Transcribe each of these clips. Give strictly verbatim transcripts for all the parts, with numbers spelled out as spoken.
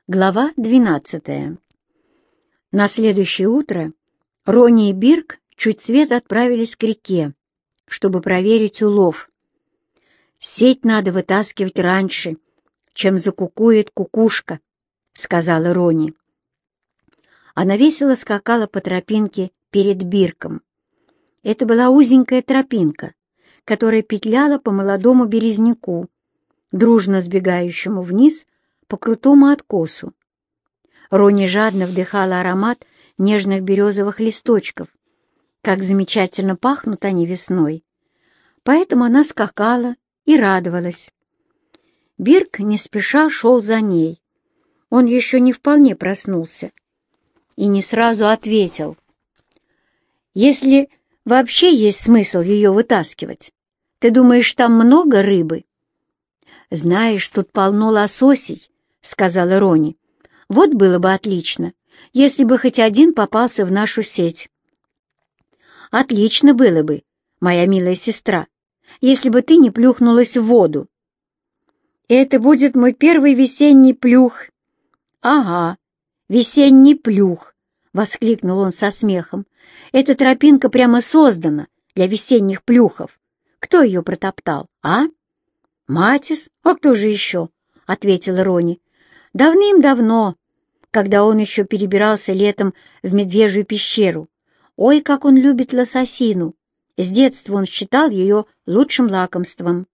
Глава двенадцатая. На следующее утро Ронни и Бирк чуть свет отправились к реке, чтобы проверить улов. «Сеть надо вытаскивать раньше, чем закукует кукушка», — сказала Ронни. Она весело скакала по тропинке перед Бирком. Это была узенькая тропинка, которая петляла по молодому березняку, дружно сбегающему вниз по крутому откосу. Ронни жадно вдыхала аромат нежных березовых листочков. Как замечательно пахнут они весной. Поэтому она скакала и радовалась. Бирк не спеша шел за ней. Он еще не вполне проснулся и не сразу ответил. «Если вообще есть смысл ее вытаскивать, ты думаешь, там много рыбы?» «Знаешь, тут полно лососей», — сказала Ронни. «Вот было бы отлично, если бы хоть один попался в нашу сеть». «Отлично было бы, моя милая сестра, если бы ты не плюхнулась в воду». «Это будет мой первый весенний плюх». «Ага, весенний плюх», — воскликнул он со смехом. «Эта тропинка прямо создана для весенних плюхов. Кто ее протоптал, а?» «Матис? А кто же еще?» — ответила Ронни. «Давным-давно, когда он еще перебирался летом в Медвежью пещеру. Ой, как он любит лососину! С детства он считал ее лучшим лакомством».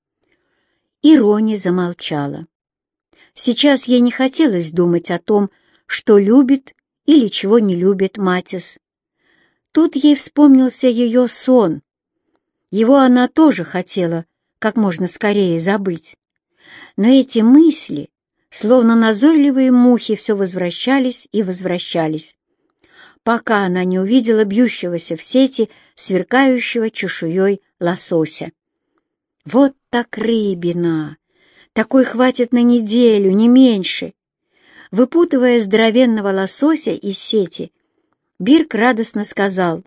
И Ронни замолчала. Сейчас ей не хотелось думать о том, что любит или чего не любит Матис. Тут ей вспомнился ее сон. Его она тоже хотела как можно скорее забыть. Но эти мысли, словно назойливые мухи, все возвращались и возвращались, пока она не увидела бьющегося в сети сверкающего чешуей лосося. Вот так рыбина! Такой хватит на неделю, не меньше. Выпутывая здоровенного лосося из сети, Бирк радостно сказал: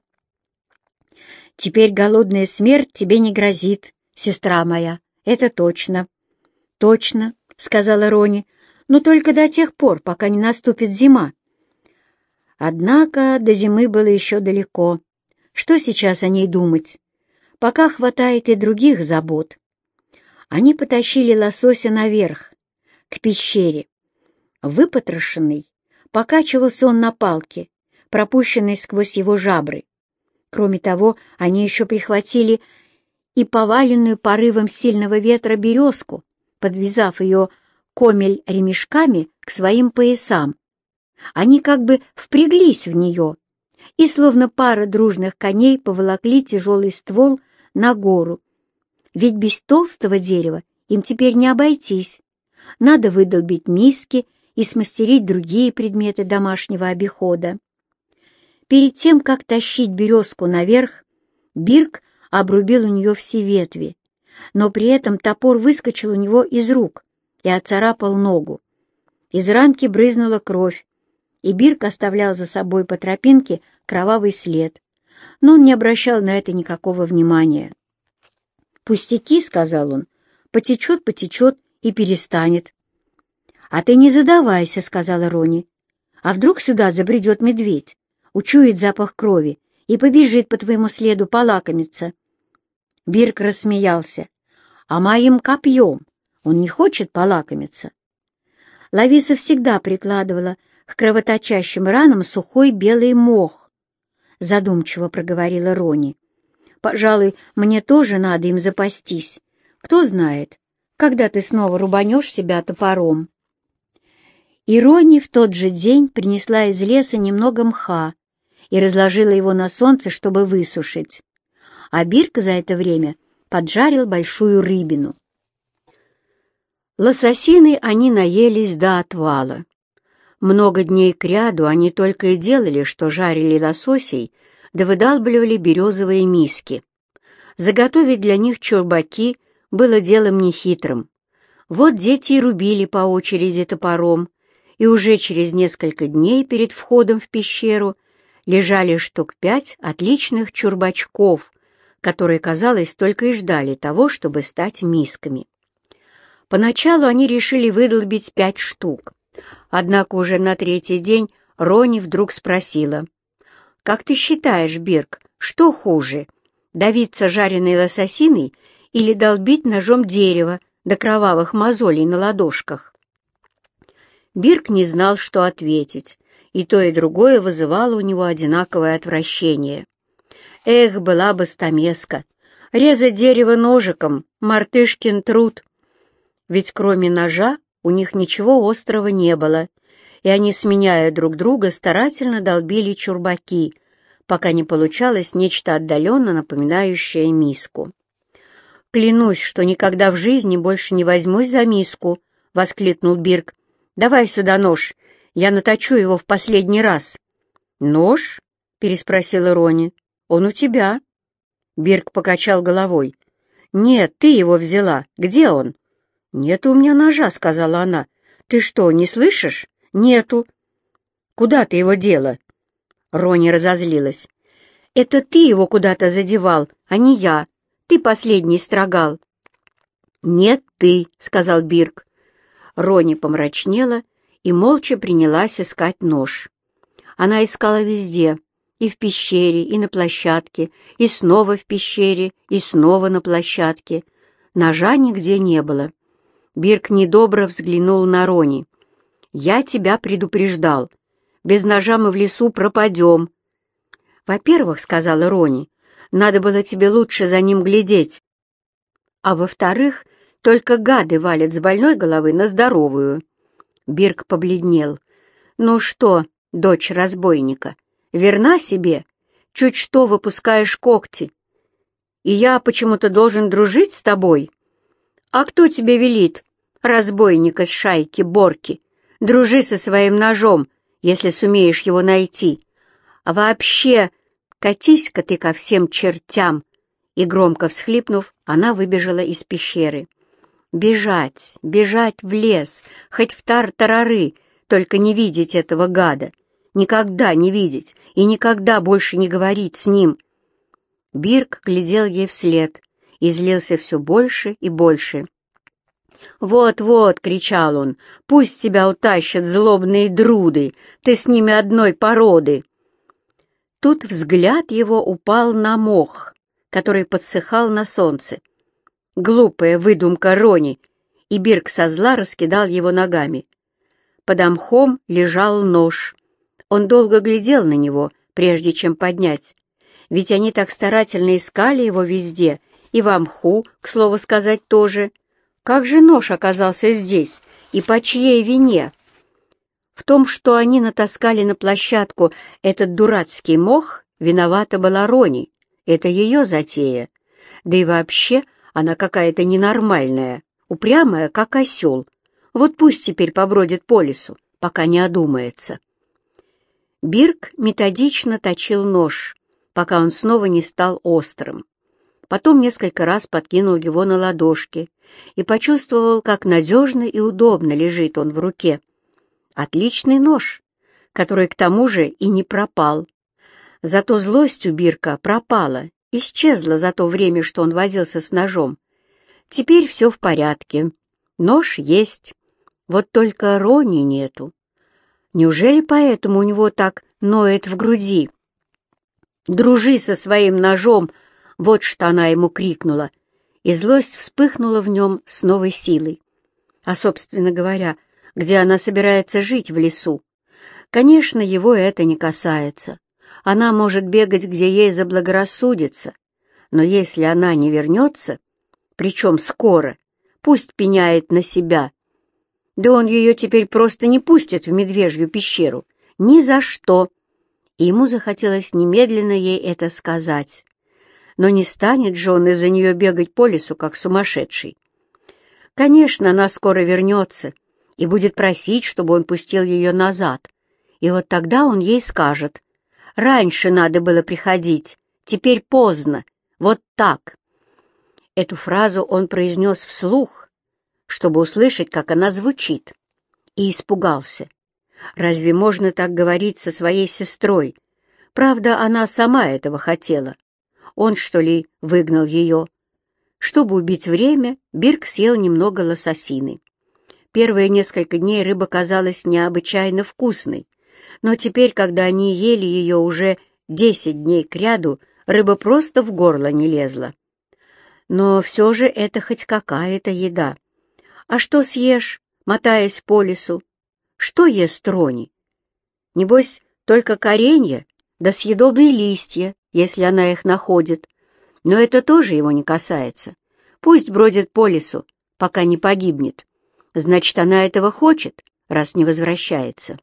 «Теперь голодная смерть тебе не грозит, сестра моя, это точно». «Точно», — сказала Ронни, — «но только до тех пор, пока не наступит зима». Однако до зимы было еще далеко. Что сейчас о ней думать? Пока хватает и других забот. Они потащили лосося наверх, к пещере. Выпотрошенный, покачивался он на палке, пропущенной сквозь его жабры. Кроме того, они еще прихватили и поваленную порывом сильного ветра березку, подвязав ее комель ремешками к своим поясам. Они как бы впряглись в нее и, словно пара дружных коней, поволокли тяжелый ствол на гору. Ведь без толстого дерева им теперь не обойтись. Надо выдолбить миски и смастерить другие предметы домашнего обихода. Перед тем, как тащить березку наверх, Бирк обрубил у нее все ветви, но при этом топор выскочил у него из рук и оцарапал ногу. Из ранки брызнула кровь, и Бирк оставлял за собой по тропинке кровавый след, но он не обращал на это никакого внимания. «Пустяки», — сказал он, — «потечет, потечет и перестанет». «А ты не задавайся», — сказала Ронни. «А вдруг сюда забредет медведь, учует запах крови и побежит по твоему следу полакомиться?» Бирк рассмеялся. «А моим копьем он не хочет полакомиться?» Лависа всегда прикладывала к кровоточащим ранам сухой белый мох, задумчиво проговорила Ронни. «Пожалуй, мне тоже надо им запастись. Кто знает, когда ты снова рубанешь себя топором». И Ронни в тот же день принесла из леса немного мха и разложила его на солнце, чтобы высушить. А Бирк за это время поджарил большую рыбину. Лососины они наелись до отвала. Много дней кряду они только и делали, что жарили лососей, да выдалбливали березовые миски. Заготовить для них чурбаки было делом нехитрым. Вот дети и рубили по очереди топором, и уже через несколько дней перед входом в пещеру лежали штук пять отличных чурбачков, которые, казалось, только и ждали того, чтобы стать мисками. Поначалу они решили выдолбить пять штук, Однако уже на третий день Рони вдруг спросила: «Как ты считаешь, Бирк, что хуже, давиться жареной лососиной или долбить ножом дерево до кровавых мозолей на ладошках?» Бирк не знал, что ответить, и то и другое вызывало у него одинаковое отвращение. Эх, была бы стамеска! Резать дерево ножиком — мартышкин труд. Ведь кроме ножа у них ничего острого не было, и они, сменяя друг друга, старательно долбили чурбаки, пока не получалось нечто отдаленно напоминающее миску. «Клянусь, что никогда в жизни больше не возьмусь за миску!» — воскликнул Бирк. «Давай сюда нож, я наточу его в последний раз». «Нож?» — переспросила Рони. «Он у тебя». Бирк покачал головой. «Нет, ты его взяла. Где он?» «Нет у меня ножа», — сказала она. «Ты что, не слышишь?» «Нету». «Куда ты его дела?» Рони разозлилась. «Это ты его куда-то задевал, а не я. Ты последний строгал». «Нет, ты», — сказал Бирк. Рони помрачнела и молча принялась искать нож. Она искала везде, и в пещере, и на площадке, и снова в пещере, и снова на площадке. Ножа нигде не было. Бирк недобро взглянул на Рони. «Я тебя предупреждал. Без ножа мы в лесу пропадем». «Во-первых, — сказала Рони, — надо было тебе лучше за ним глядеть. А во-вторых, только гады валят с больной головы на здоровую». Бирк побледнел. «Ну что, дочь разбойника, верна себе? Чуть что выпускаешь когти. И я почему-то должен дружить с тобой? А кто тебе велит, разбойник из шайки Борки? Дружи со своим ножом, если сумеешь его найти. А вообще, катись-ка ты ко всем чертям!» И, громко всхлипнув, она выбежала из пещеры. Бежать, бежать в лес, хоть в тар-тарары, только не видеть этого гада. Никогда не видеть и никогда больше не говорить с ним. Бирк глядел ей вслед и злился все больше и больше. «Вот-вот», — кричал он, — «пусть тебя утащат злобные друды, ты с ними одной породы». Тут взгляд его упал на мох, который подсыхал на солнце. Глупая выдумка Рони, и Бирк со зла раскидал его ногами. Под мхом лежал нож. Он долго глядел на него, прежде чем поднять, ведь они так старательно искали его везде, и в мху, к слову сказать, тоже. Как же нож оказался здесь, и по чьей вине? В том, что они натаскали на площадку этот дурацкий мох, виновата была Рони. Это ее затея. Да и вообще она какая-то ненормальная, упрямая, как осел. Вот пусть теперь побродит по лесу, пока не одумается. Бирк методично точил нож, пока он снова не стал острым. Потом несколько раз подкинул его на ладошки и почувствовал, как надежно и удобно лежит он в руке. Отличный нож, который к тому же и не пропал. Зато злость у Бирка пропала, исчезла за то время, что он возился с ножом. Теперь все в порядке. Нож есть. Вот только Рони нету. Неужели поэтому у него так ноет в груди? «Дружи со своим ножом!» — вот что она ему крикнула, и злость вспыхнула в нем с новой силой. А, собственно говоря, где она собирается жить в лесу? Конечно, его это не касается. Она может бегать, где ей заблагорассудится, но если она не вернется, причем скоро, пусть пеняет на себя. Да он ее теперь просто не пустит в Медвежью пещеру. Ни за что. И ему захотелось немедленно ей это сказать. Но не станет же он из-за нее бегать по лесу, как сумасшедший. Конечно, она скоро вернется и будет просить, чтобы он пустил ее назад. И вот тогда он ей скажет: «Раньше надо было приходить, теперь поздно, вот так». Эту фразу он произнес вслух, чтобы услышать, как она звучит, и испугался. Разве можно так говорить со своей сестрой? Правда, она сама этого хотела. Он, что ли, выгнал ее? Чтобы убить время, Бирк съел немного лососины. Первые несколько дней рыба казалась необычайно вкусной, но теперь, когда они ели ее уже десять дней кряду, рыба просто в горло не лезла. Но все же это хоть какая-то еда. А что съешь, мотаясь по лесу? Что ест Рони? Небось, только коренья да съедобные листья, если она их находит. Но это тоже его не касается. Пусть бродит по лесу, пока не погибнет. Значит, она этого хочет, раз не возвращается.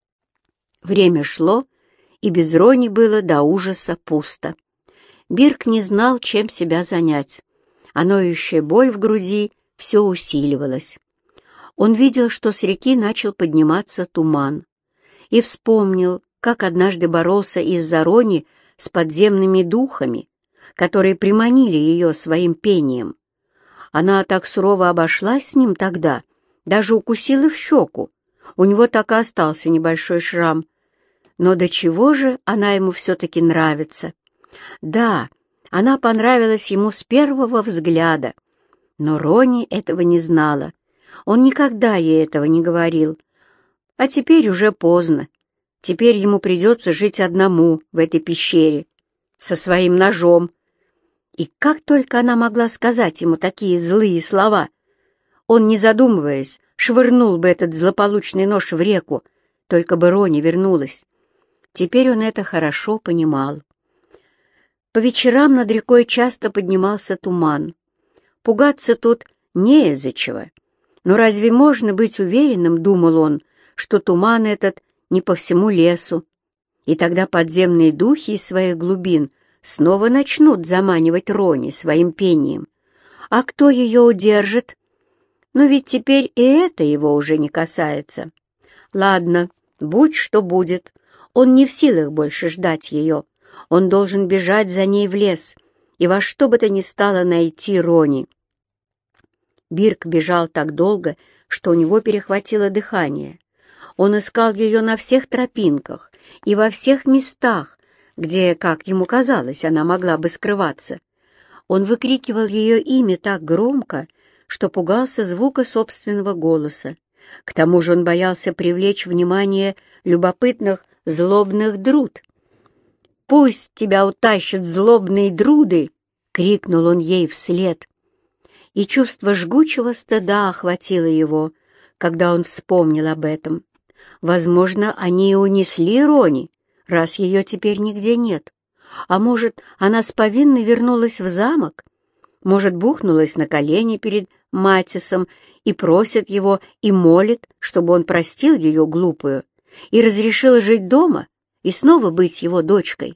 Время шло, и без Рони было до ужаса пусто. Бирк не знал, чем себя занять, а ноющая боль в груди все усиливалась. Он видел, что с реки начал подниматься туман, и вспомнил, как однажды боролся из-за Рони с подземными духами, которые приманили ее своим пением. Она так сурово обошлась с ним тогда, даже укусила в щеку. У него так и остался небольшой шрам. Но до чего же она ему все-таки нравится? Да, она понравилась ему с первого взгляда, но Рони этого не знала. Он никогда ей этого не говорил. А теперь уже поздно. Теперь ему придется жить одному в этой пещере, со своим ножом. И как только она могла сказать ему такие злые слова, он, не задумываясь, швырнул бы этот злополучный нож в реку, только бы Рони вернулась. Теперь он это хорошо понимал. По вечерам над рекой часто поднимался туман. Пугаться тут не из-за чего. Но разве можно быть уверенным, думал он, что туман этот не по всему лесу, и тогда подземные духи из своих глубин снова начнут заманивать Рони своим пением. А кто ее удержит? Но ведь теперь и это его уже не касается. Ладно, будь что будет. Он не в силах больше ждать ее. Он должен бежать за ней в лес и во что бы то ни стало найти Рони. Бирк бежал так долго, что у него перехватило дыхание. Он искал ее на всех тропинках и во всех местах, где, как ему казалось, она могла бы скрываться. Он выкрикивал ее имя так громко, что пугался звука собственного голоса. К тому же он боялся привлечь внимание любопытных злобных друд. «Пусть тебя утащат злобные друды!» — крикнул он ей вслед. И чувство жгучего стыда охватило его, когда он вспомнил об этом. Возможно, они и унесли Рони, раз ее теперь нигде нет. А может, она с повинной вернулась в замок? Может, бухнулась на колени перед Матисом и просит его и молит, чтобы он простил ее глупую и разрешил жить дома и снова быть его дочкой.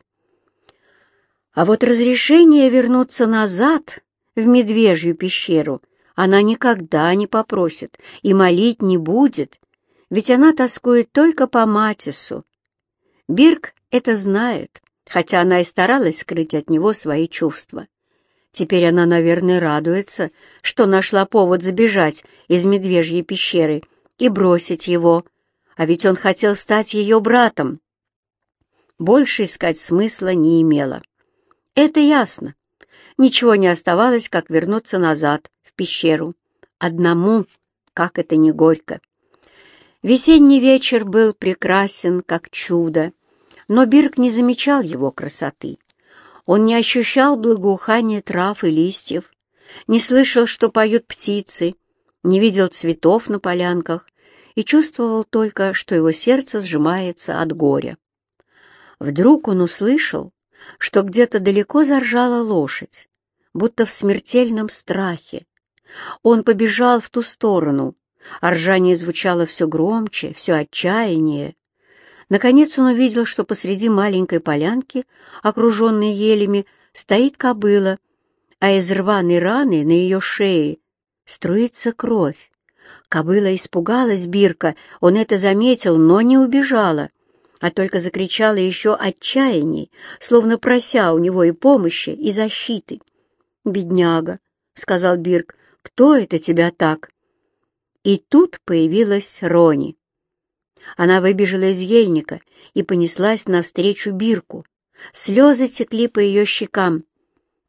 А вот разрешение вернуться назад в Медвежью пещеру она никогда не попросит и молить не будет, ведь она тоскует только по Матису. Бирк это знает, хотя она и старалась скрыть от него свои чувства. Теперь она, наверное, радуется, что нашла повод забежать из Медвежьей пещеры и бросить его, а ведь он хотел стать ее братом. Больше искать смысла не имело. Это ясно. Ничего не оставалось, как вернуться назад, в пещеру. Одному, как это ни горько. Весенний вечер был прекрасен, как чудо, но Бирк не замечал его красоты. Он не ощущал благоухания трав и листьев, не слышал, что поют птицы, не видел цветов на полянках и чувствовал только, что его сердце сжимается от горя. Вдруг он услышал, что где-то далеко заржала лошадь, будто в смертельном страхе. Он побежал в ту сторону, а ржание звучало все громче, все отчаяннее. Наконец он увидел, что посреди маленькой полянки, окруженной елями, стоит кобыла, а из рваной раны на ее шее струится кровь. Кобыла испугалась Бирка, он это заметил, но не убежала, а только закричала еще отчаянней, словно прося у него и помощи, и защиты. «Бедняга», — сказал Бирк, — «кто это тебя так?» И тут появилась Рони. Она выбежала из ельника и понеслась навстречу Бирку. Слезы текли по ее щекам.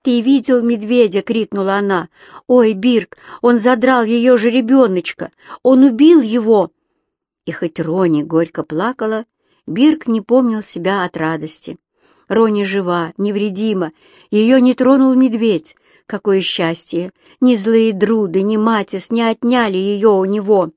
«Ты видел медведя?» — крикнула она. «Ой, Бирк, он задрал ее жеребеночка! Он убил его!» И хоть Рони горько плакала, Бирк не помнил себя от радости. Рони жива, невредима, ее не тронул медведь. Какое счастье! Ни злые друды, ни Матис не отняли ее у него.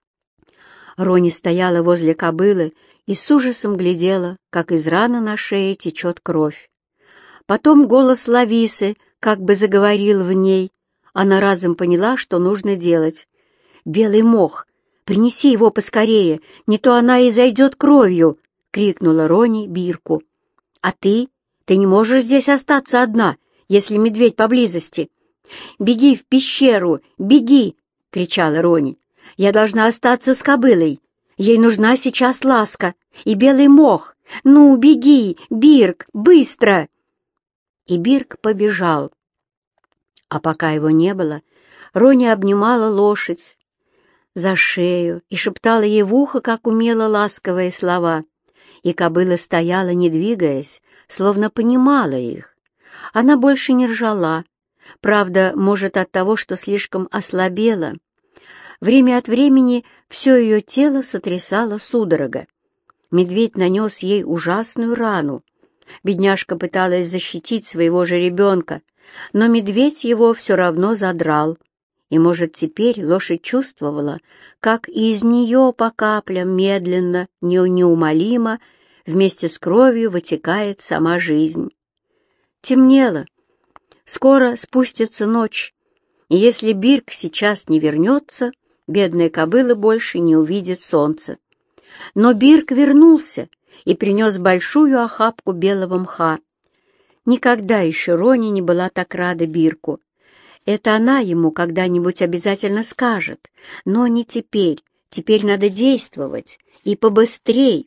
Рони стояла возле кобылы и с ужасом глядела, как из раны на шее течет кровь. Потом голос Лависы как бы заговорил в ней. Она разом поняла, что нужно делать. «Белый мох! Принеси его поскорее, не то она и зайдет кровью!» — крикнула Рони Бирку. «А ты? Ты не можешь здесь остаться одна, если медведь поблизости!» «Беги в пещеру! Беги!» — кричала Рони. «Я должна остаться с кобылой. Ей нужна сейчас ласка и белый мох. Ну, беги, Бирк, быстро!» И Бирк побежал. А пока его не было, Рони обнимала лошадь за шею и шептала ей в ухо, как умела, ласковые слова. И кобыла стояла, не двигаясь, словно понимала их. Она больше не ржала, правда, может, от того, что слишком ослабела. Время от времени все ее тело сотрясало судорога. Медведь нанес ей ужасную рану. Бедняжка пыталась защитить своего же ребенка, но медведь его все равно задрал. И, может, теперь лошадь чувствовала, как из нее по каплям медленно, не- неумолимо, вместе с кровью вытекает сама жизнь. Темнело. Скоро спустится ночь, и если Бирк сейчас не вернется, бедная кобыла больше не увидит солнца. Но Бирк вернулся и принес большую охапку белого мха. Никогда еще Рони не была так рада Бирку. Это она ему когда-нибудь обязательно скажет, но не теперь. Теперь надо действовать, и побыстрей.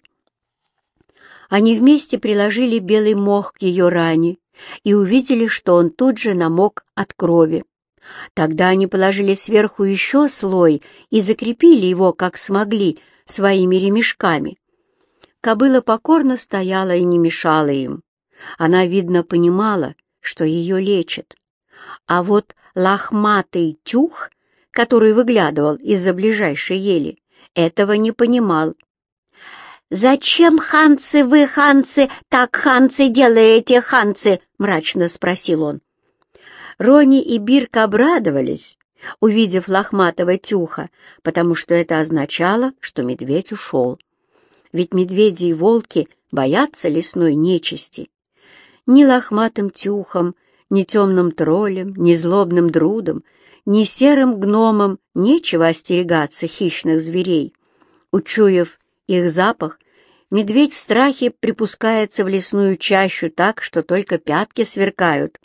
Они вместе приложили белый мох к ее ране и увидели, что он тут же намок от крови. Тогда они положили сверху еще слой и закрепили его, как смогли, своими ремешками. Кобыла покорно стояла и не мешала им. Она, видно, понимала, что ее лечат. А вот лохматый тюх, который выглядывал из-за ближайшей ели, этого не понимал. «Зачем, ханцы, вы, ханцы, так, ханцы, делаете, ханцы?» — мрачно спросил он. Рони и Бирк обрадовались, увидев лохматого тюха, потому что это означало, что медведь ушел. Ведь медведи и волки боятся лесной нечисти. Ни лохматым тюхом, ни темным троллем, ни злобным друдом, ни серым гномом нечего остерегаться хищных зверей. Учуяв их запах, медведь в страхе припускается в лесную чащу так, что только пятки сверкают.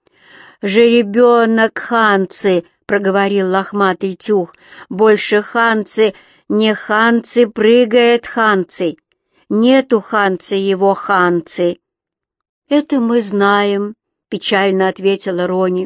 «Жеребенок ханцы!» — проговорил лохматый тюх. «Больше ханцы, не ханцы, прыгает ханцы. Нету ханцы его ханцы». «Это мы знаем», — печально ответила Рони.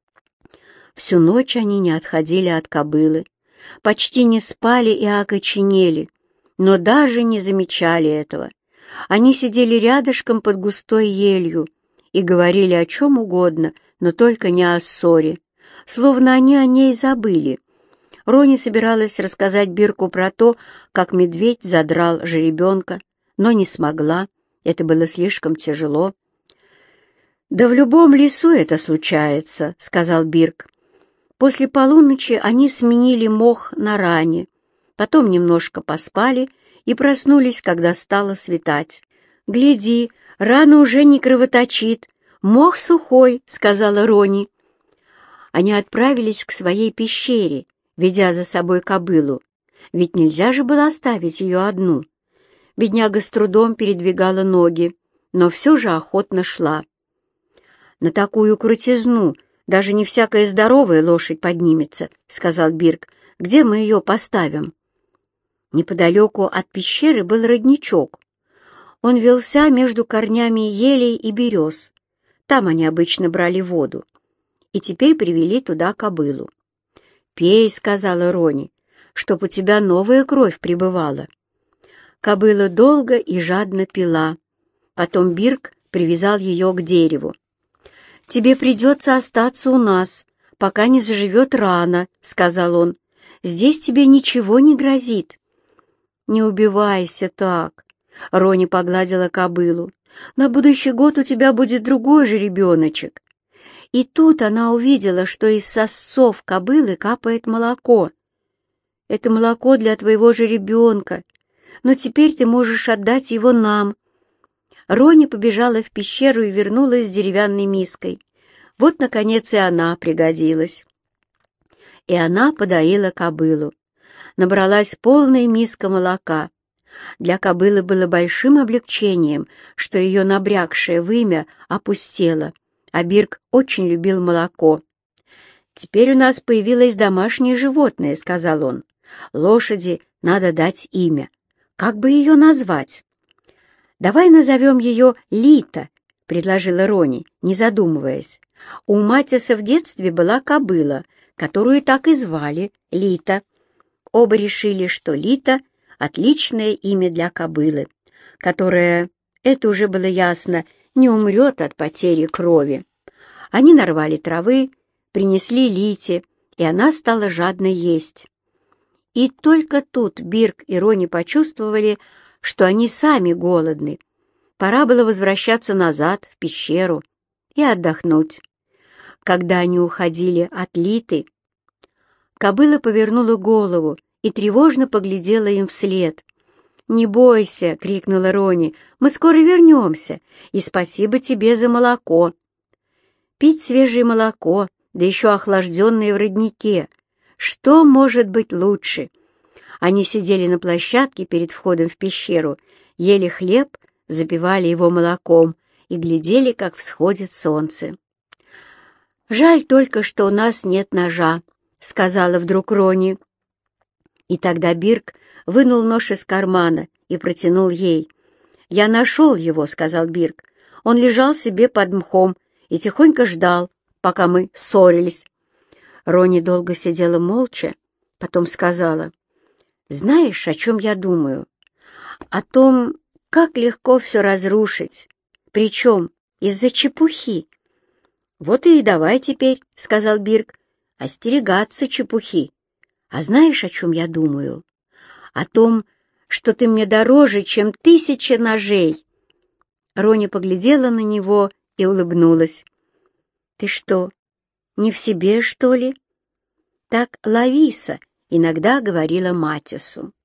Всю ночь они не отходили от кобылы, почти не спали и окоченели, но даже не замечали этого. Они сидели рядышком под густой елью и говорили о чем угодно, но только не о ссоре, словно они о ней забыли. Рони собиралась рассказать Бирку про то, как медведь задрал жеребенка, но не смогла, это было слишком тяжело. «Да в любом лесу это случается», — сказал Бирк. После полуночи они сменили мох на ране, потом немножко поспали и проснулись, когда стало светать. «Гляди, рана уже не кровоточит, мох сухой», — сказала Рони. Они отправились к своей пещере, ведя за собой кобылу, ведь нельзя же было оставить ее одну. Бедняга с трудом передвигала ноги, но все же охотно шла. «На такую крутизну даже не всякая здоровая лошадь поднимется», — сказал Бирк. «Где мы ее поставим?» Неподалеку от пещеры был родничок. Он вился между корнями елей и берез. Там они обычно брали воду. И теперь привели туда кобылу. «Пей», — сказала Рони, — «чтоб у тебя новая кровь прибывала». Кобыла долго и жадно пила. Потом Бирк привязал ее к дереву. «Тебе придется остаться у нас, пока не заживет рана», — сказал он. «Здесь тебе ничего не грозит». «Не убивайся так», — Рони погладила кобылу. «На будущий год у тебя будет другой же ребеночек». И тут она увидела, что из сосцов кобылы капает молоко. «Это молоко для твоего же ребенка, но теперь ты можешь отдать его нам». Рони побежала в пещеру и вернулась с деревянной миской. Вот, наконец, и она пригодилась. И она подоила кобылу. Набралась полная миска молока. Для кобылы было большим облегчением, что ее набрякшее вымя опустело, а Бирк очень любил молоко. «Теперь у нас появилось домашнее животное», — сказал он. «Лошади надо дать имя. Как бы ее назвать?» «Давай назовем ее Лита», — предложила Рони, не задумываясь. У Матиса в детстве была кобыла, которую так и звали Лита. Оба решили, что Лита — отличное имя для кобылы, которая, это уже было ясно, не умрет от потери крови. Они нарвали травы, принесли Лите, и она стала жадно есть. И только тут Бирк и Рони почувствовали, что они сами голодны. Пора было возвращаться назад, в пещеру, и отдохнуть. Когда они уходили от Литы, кобыла повернула голову и тревожно поглядела им вслед. «Не бойся!» — крикнула Рони. «Мы скоро вернемся, и спасибо тебе за молоко». Пить свежее молоко, да еще охлажденное в роднике. Что может быть лучше? Они сидели на площадке перед входом в пещеру, ели хлеб, запивали его молоком и глядели, как всходит солнце. «Жаль только, что у нас нет ножа», — сказала вдруг Рони. И тогда Бирк вынул нож из кармана и протянул ей. «Я нашел его», — сказал Бирк. «Он лежал себе под мхом и тихонько ждал, пока мы ссорились». Рони долго сидела молча, потом сказала: «Знаешь, о чем я думаю? О том, как легко все разрушить, причем из-за чепухи». «Вот и давай теперь», — сказал Бирк, — «остерегаться чепухи. А знаешь, о чем я думаю? О том, что ты мне дороже, чем тысяча ножей». Рони поглядела на него и улыбнулась. «Ты что, не в себе, что ли?» Так Лависа иногда говорила Матису.